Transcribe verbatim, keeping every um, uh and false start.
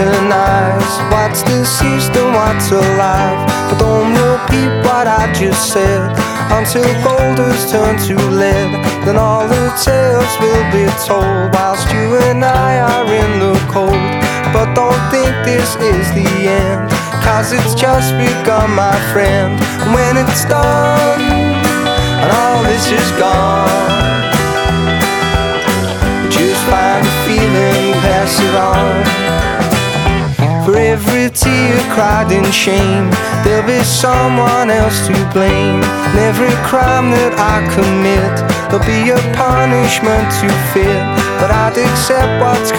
recognize what's deceased and what's alive. But don't repeat what I just said until gold has turned to lead. Then all the tales will be told whilst you and I are in the cold. But don't think this is the end, 'cause it's just begun, my friend. And when it's done and all this is gone, just find a feeling, pass it on. For every tear cried in shame, there'll be someone else to blame. And every crime that I commit, there'll be a punishment to fit. But I'd accept what's